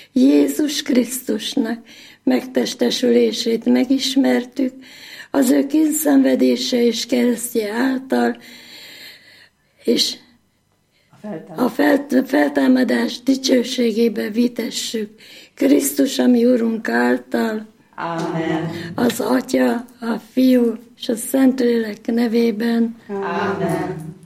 Jézus Krisztusnak megtestesülését megismertük, az ő kínszenvedése és keresztje által, és a feltámadás dicsőségébe vitessük Krisztus, ami Urunk által. Amen. Az Atya, a Fiú és a Szentlélek nevében. Amen.